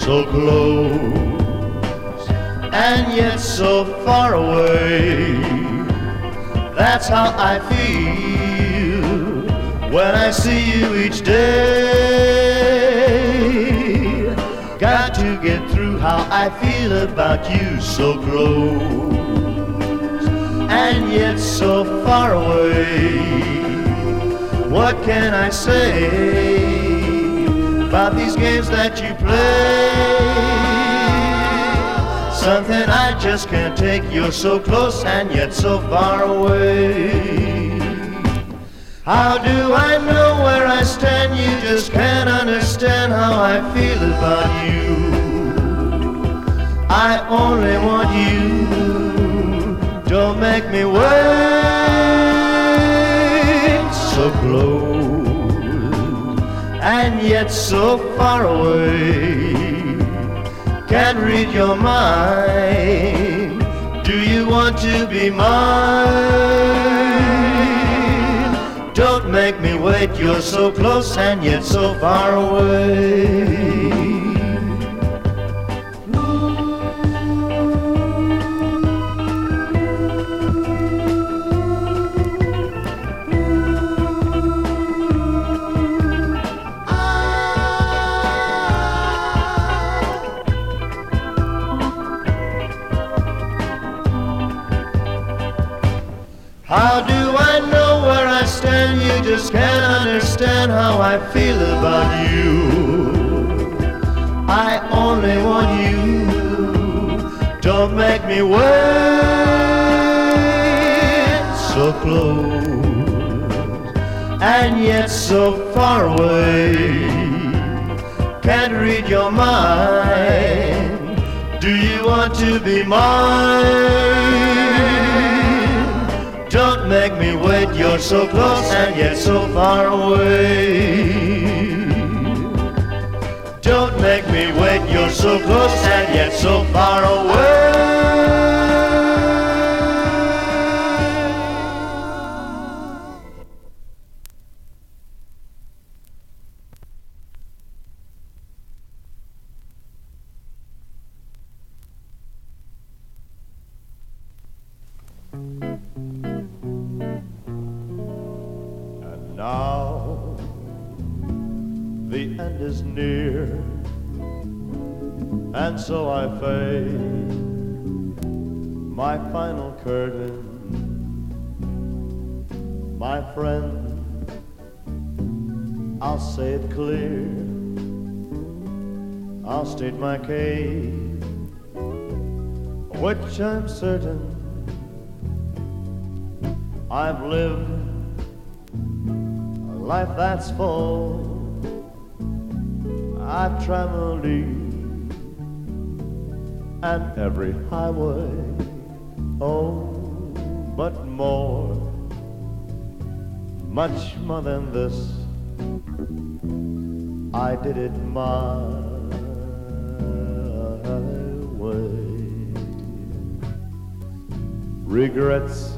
so close and yet so far away. That's how I feel when I see you each day. Got to get through how I feel about you, so close and yet so far away. What can I say about these games that you play? Something I just can't take. You're so close and yet so far away. How do I know where I stand? You just can't understand how I feel about you. I only want you. Don't make me wait. So close and yet so far away. Can't read your mind. Do you want to be mine? Don't make me wait. You're so close and yet so far away. How do I know where I stand? You just can't understand how I feel about you. I only want you. Don't make me wait. So close and yet so far away. Can't read your mind. Do you want to be mine? Don't make me wait. You're so close and yet so far away. Don't make me wait. You're so close and yet so far away. Now the end is near, and so I fade my final curtain. My friend, I'll say it clear, I'll state my case, which I'm certain I've lived life that's full. I've traveled east and every highway, oh, but more, much more than this, I did it my way. Regrets,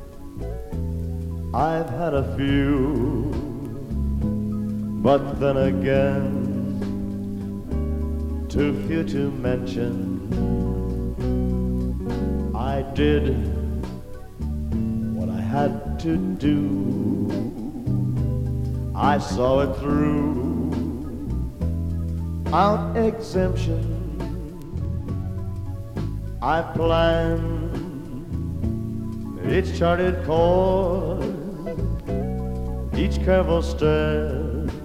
I've had a few, but then again, too few to mention. I did what I had to do. I saw it through, out exemption. I planned each charted course, each careful step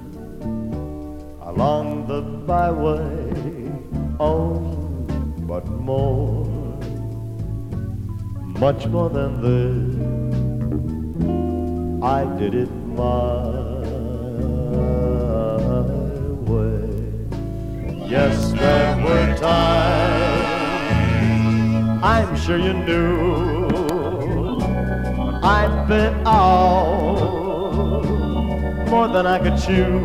along the byway, oh, but more, much more than this, I did it my way. Yes, there were times, I'm sure you knew, I'd been out more than I could chew.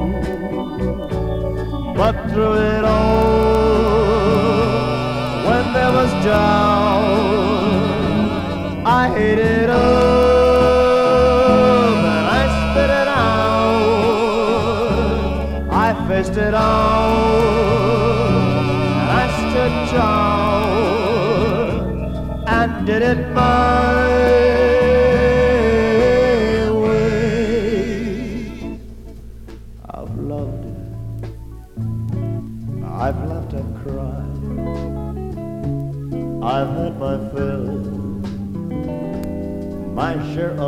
But through it all, when there was doubt, I hated up and I spit it out. I faced it out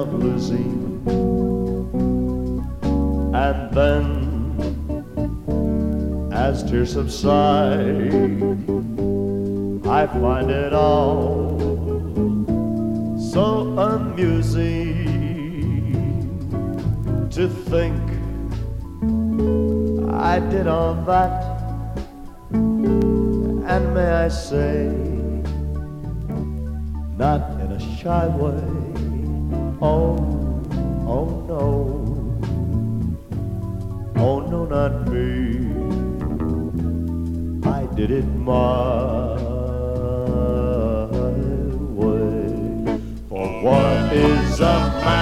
of losing. And then, as tears subside, I find it all so amusing to think I did all that. And may I say, not in a shy way, oh, oh no, oh no, not me, I did it my way. For what is a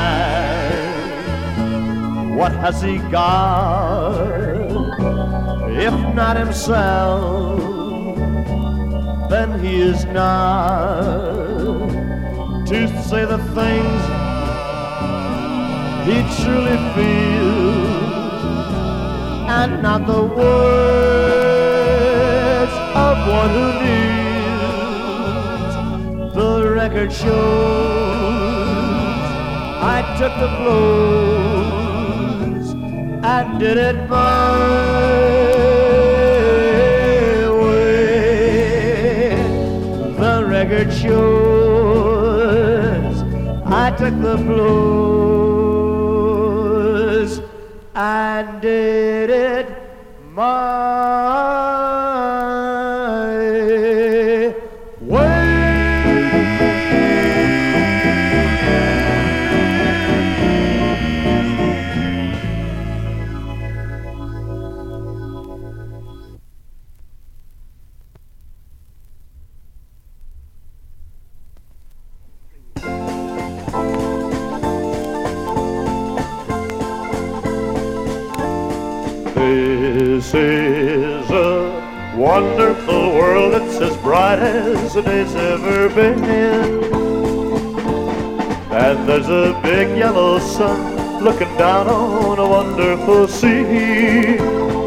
man? What has he got? If not himself, then he is not to say the things he truly feels, and not the words of one who kneels. The record shows I took the blows and did it my record shows I took the blues and did it my way. This is a wonderful world. It's as bright as the day's ever been. And there's a big yellow sun looking down on a wonderful sea.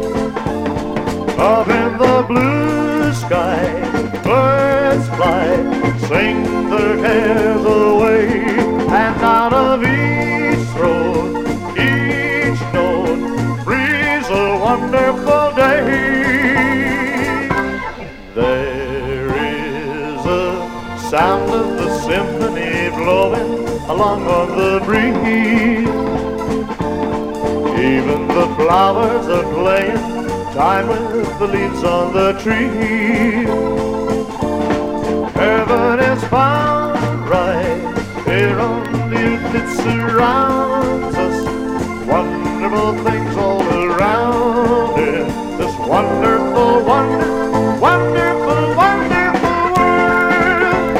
Up in the blue sky, birds fly, sing their cares away. And out of each throat, each note, a wonderful day. There is a sound of the symphony blowing along on the breeze. Even the flowers are playing time with the leaves on the tree. Heaven is found right here on the earth. It surrounds us. Wonderful things all around it. This wonderful, wonderful, wonderful, wonderful world.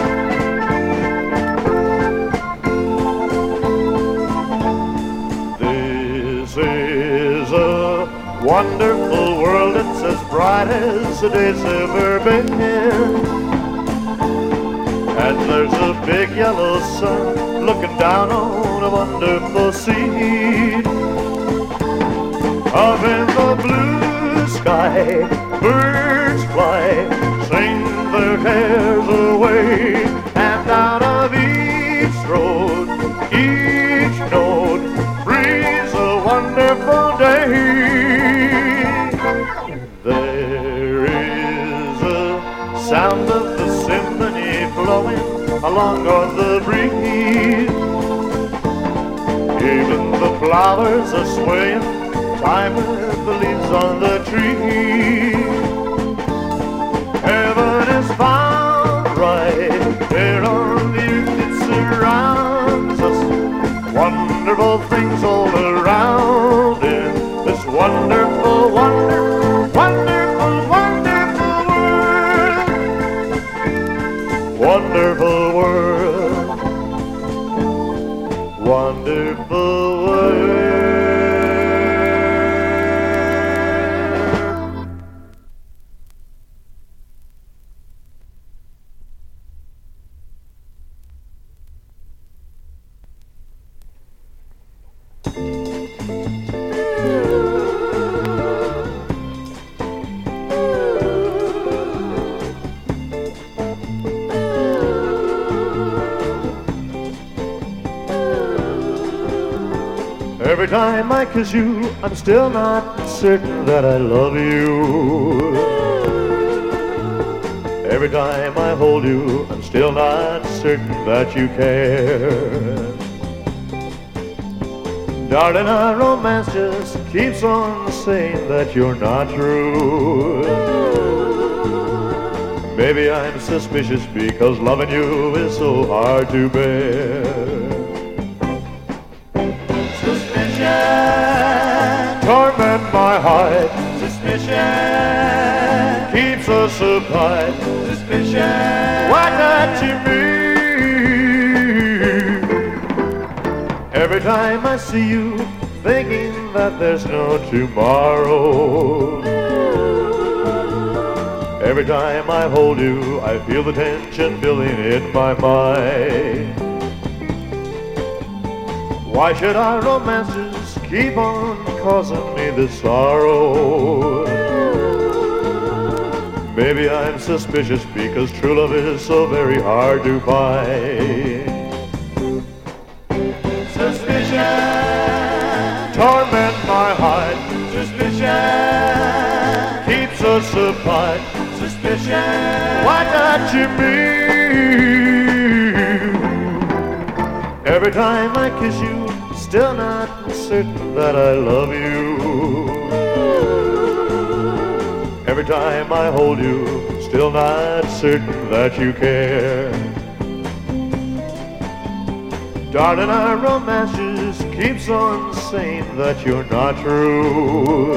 This is a wonderful world. It's as bright as the day's ever been. And there's a big yellow sun looking down on a wonderful sea. Up in the blue sky, birds fly, sing their cares away. And out of each throat, each note, breathes a wonderful day. There is a sound of the symphony flowing along on the breeze. Even the flowers are swaying time with the leaves on the tree. Heaven is found right here on the earth. It surrounds us. Wonderful things all around it. This wonderful, wonderful, wonderful, wonderful world. Wonderful world. Wonderful world. Every time I kiss you, I'm still not certain that I love you. Every time I hold you, I'm still not certain that you care. Darling, our romance just keeps on saying that you're not true. Maybe I'm suspicious because loving you is so hard to bear. Suspicion torment my heart. Suspicion keeps us apart. Suspicion, why not you mean? Every time I see you, thinking that there's no tomorrow. Every time I hold you, I feel the tension building in my mind. Why should our romances keep on causing me this sorrow? Maybe I'm suspicious because true love is so very hard to find. Suspicion torment my heart. Suspicion keeps us apart. Suspicion, why not you mean? Every time I kiss you, still not certain that I love you. Every time I hold you, still not certain that you care. Darling, our romance just keeps on saying that you're not true.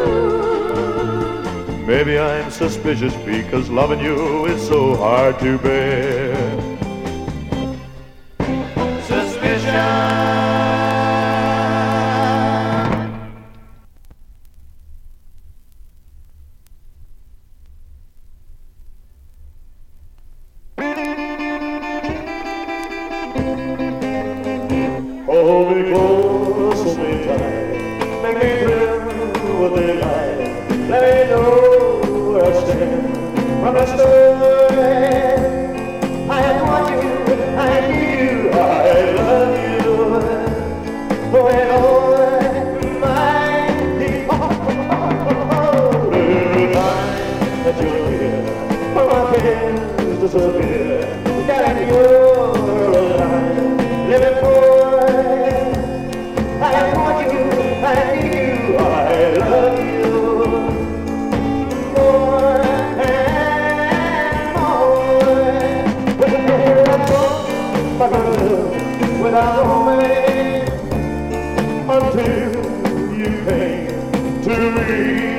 Maybe I'm suspicious because loving you is so hard to bear. Suspicion. Hold me close, hold me tight, make me thrill with the light. Let me know where I stand from the start. I want you, I need you, I love you. When all my blue line that you're here, all my cares disappear. Got your line, living for. I want you, I need you, I love you. Without me, until you came to me.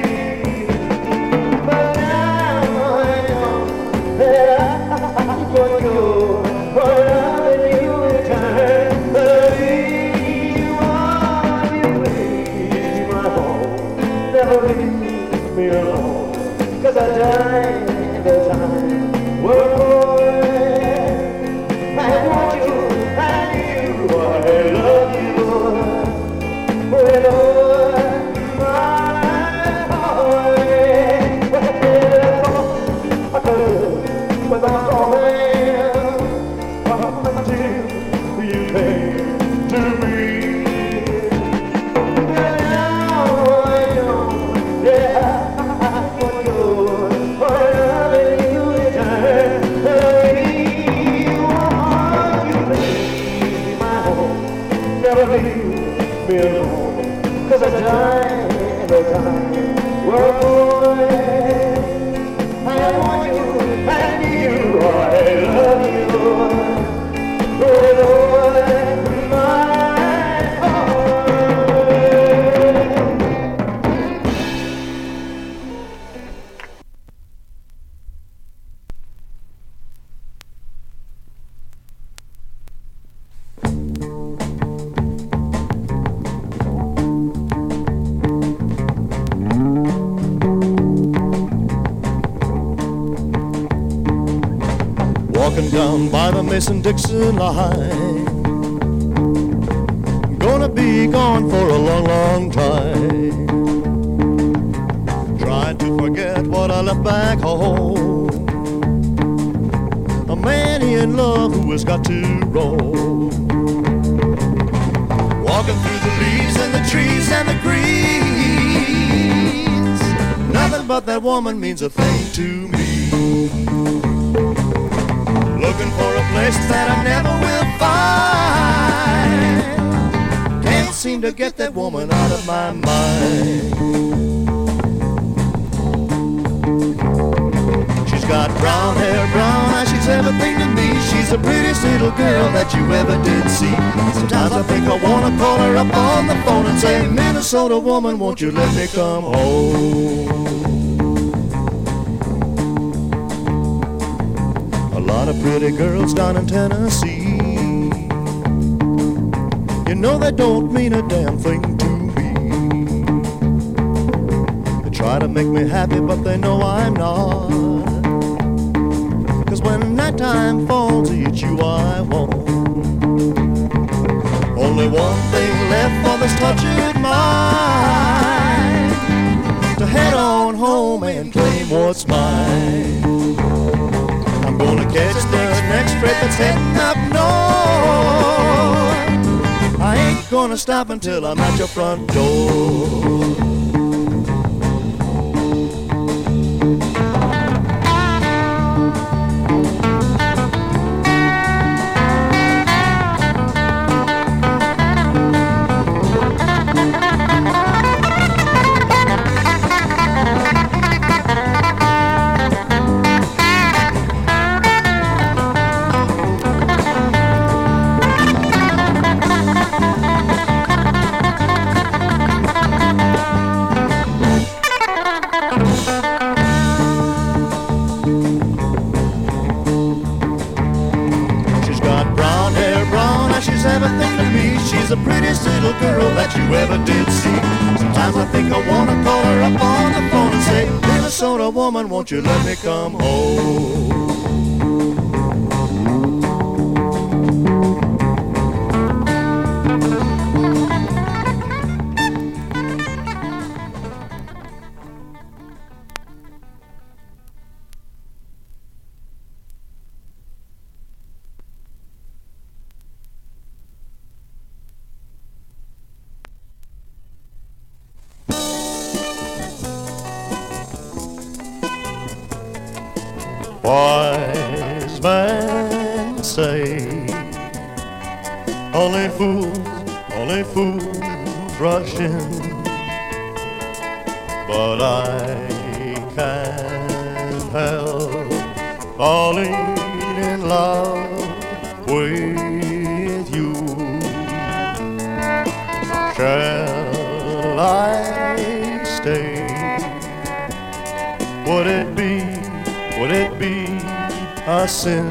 But now I know that I'm going to go for loving you eternally. You please my home, never leave me alone, 'cause I die the time we're born. I want you. I love you with all my heart. I could without calling until you came to me. And now I know that I want you for loving you eternally. Never leave me alone, 'cause I die the time we're born. I want you, I need you, I love you with all my walking down by the Mason-Dixon line. Gonna be gone for a long, long time. Trying to forget what I left back home. A man in love who has got to roll. Walking through the leaves and the and the greens. Nothing but that woman means a thing to me. Looking for a place that I never will find. Can't seem to get that woman out of my mind. She's got brown hair, brown eyes, she's everything to me. She's the prettiest little girl that you ever did see. Sometimes I think I wanna call her up on the phone and say, Minnesota woman, won't you let me come home? A lot of pretty girls down in Tennessee, you know they don't mean a damn thing to me. They try to make me happy, but they know I'm not. 'Cause when nighttime falls, it's you I want. Only one thing left for this tortured mind, to head on home and claim what's mine. I'm gonna catch the next freight that's heading up north. I ain't gonna stop until I'm at your front door. Everything to me, she's the prettiest little girl that you ever did see. Sometimes I think I wanna call her up on the phone and say, Minnesota woman, won't you let me come home? Wise men say only fools rush in, but I can't help falling in love with you. Shall I stay? Would it be a sin?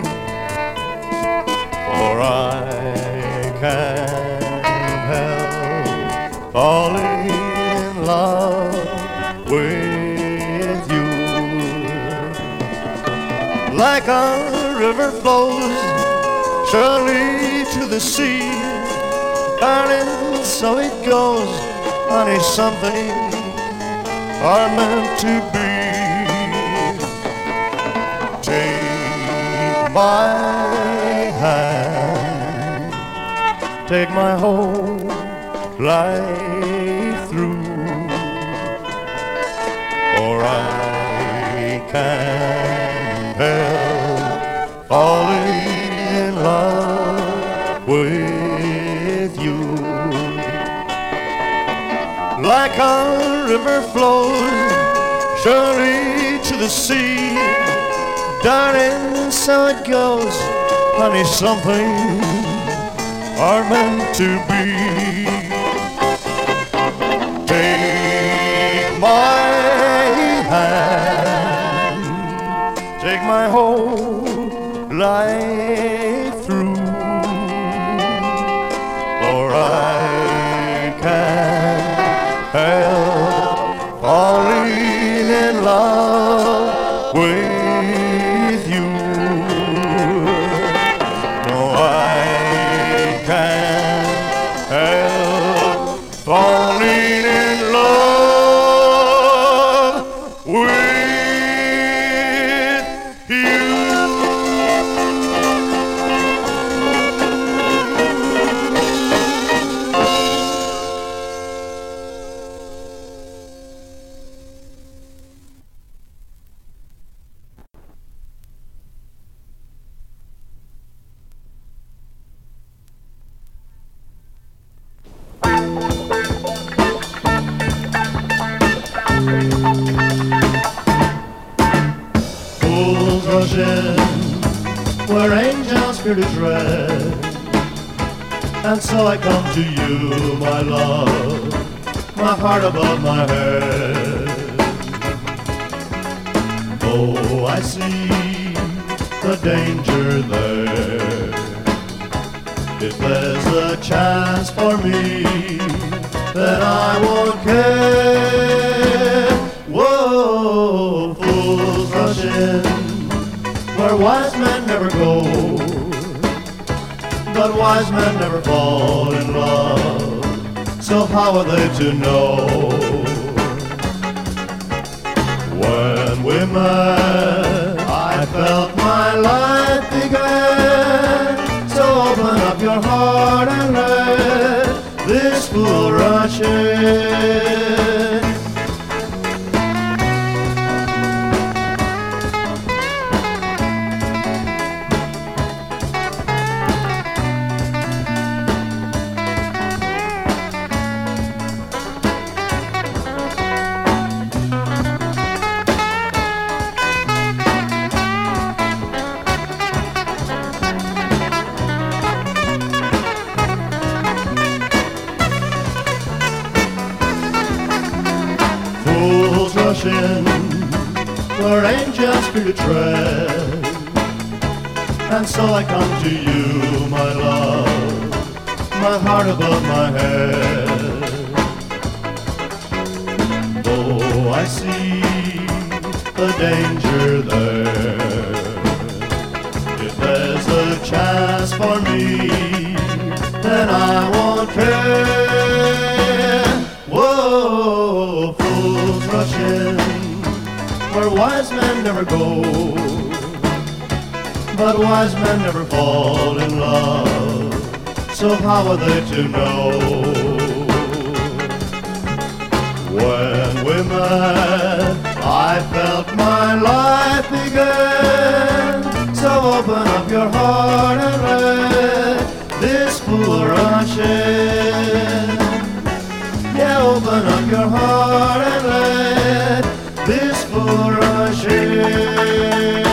For I can't help falling in love with you. Like a river flows surely to the sea, darling, so it goes, honey, something are meant to be. Take my hand, take my whole life through, for I can't help falling in love with you. Like a river flows surely to the sea, darling, so it goes, honey, something are meant to be. Take my hand, take my whole life through, for I can't help falling in love with you. No, I can't help fear to dread. And so I come to you, my love, my heart above my head. Oh, I see the danger there. If there's a chance for me, then I won't care. Whoa, fools rush in where wise men never go, but wise men never fall in love, so how are they to know? When we met, I felt my life began, so open up your heart and let this fool rush in. In where angels fear to tread, and so I come to you, my love, my heart above my head. Though I see the danger there, if there's a chance for me, then I won't care. Whoa, fools rush in where wise men never go, but wise men never fall in love, so how are they to know? When we met, I felt my life begin, so open up your heart and let this fool rush in. Yeah, open up your heart and let this fool rush in.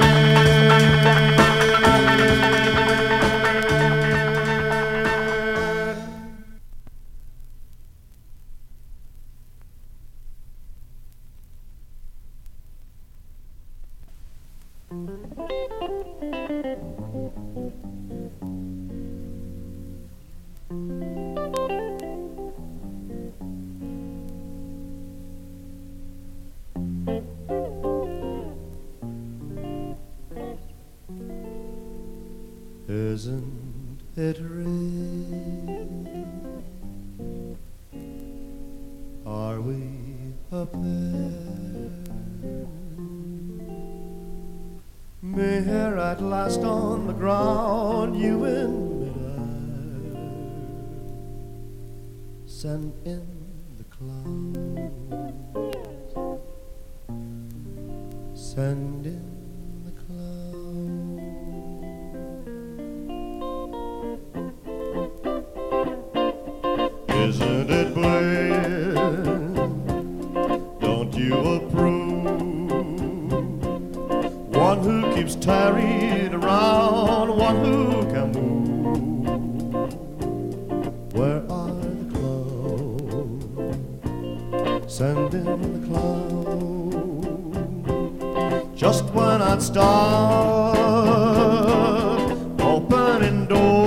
Isn't it real? Are we a pair? Me here at last on the ground, you in midair. Send in the clouds, send in the clouds. Isn't it bliss? Don't you approve? One who keeps tarried around, one who can move. Where are the clouds? Send in the clouds. Just when I'd start opening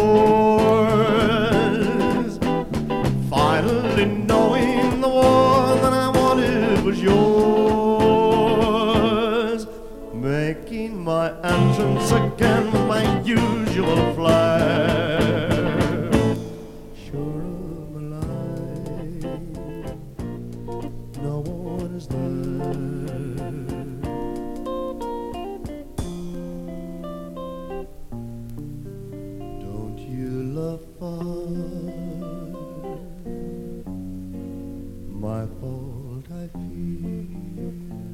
doors, finally knowing the one that I wanted was yours, making my entrance again with my usual flair. Sure of my life, no one is there. Don't you love fun? My fault I feel.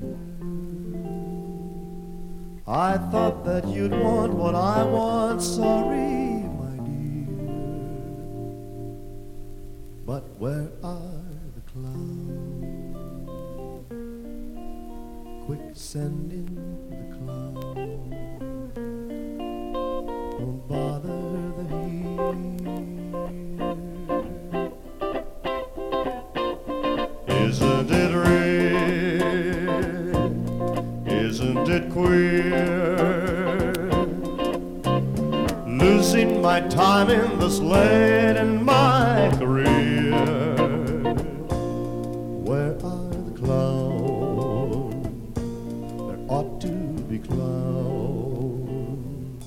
I thought that you'd want what I want. Sorry, my dear, but where are the clouds? Quick, send in the clouds. my time in this late in my career. Where are the clowns? There ought to be clowns.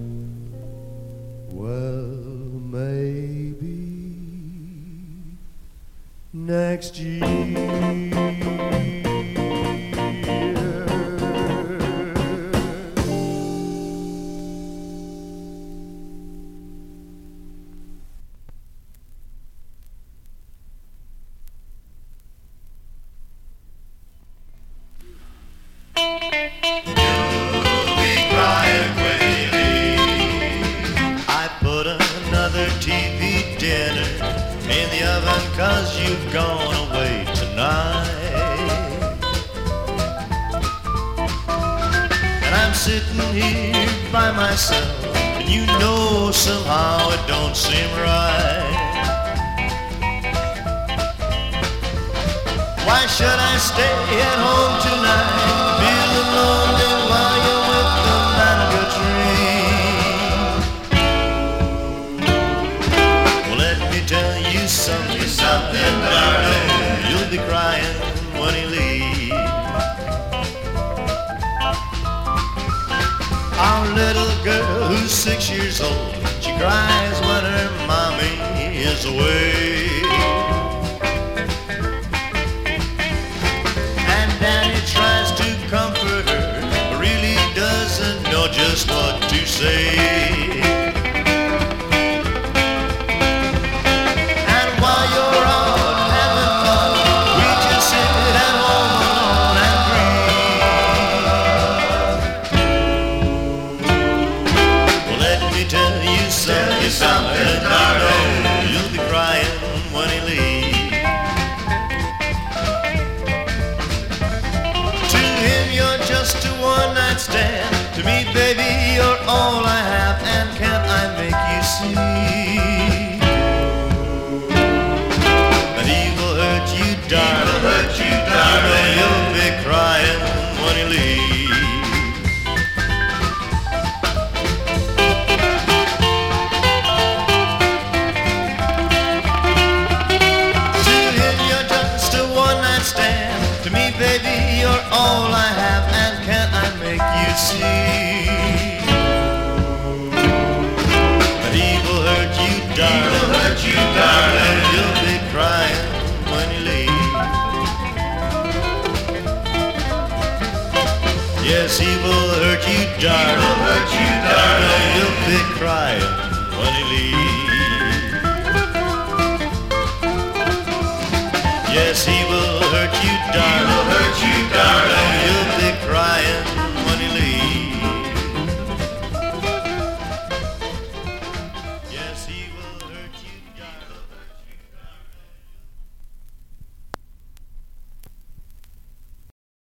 Well, maybe next year. TV dinner in the oven 'cause you've gone away tonight. And I'm sitting here by myself, and you know somehow it don't seem right. Why should I stay at home tonight, feeling lonely while you're with the man of your dreams? Tell you something, darling, you'll be crying when he leaves. Our little girl who's 6 years old, she cries when her mommy is away. And Daddy tries to comfort her, but really doesn't know just what to say. Something, darling, you'll be crying when he leaves. To him you're just a one-night stand. To me, baby, you're all I have, and can't I make you see that he will hurt you, darling, you'll be crying when he leaves. To me, baby, you're all I have, and can't I make you see that he will hurt you, darling, you'll be crying when he leaves. Yes, he will hurt you, darling, you'll be crying when he leaves. Yes, he will hurt you, darling.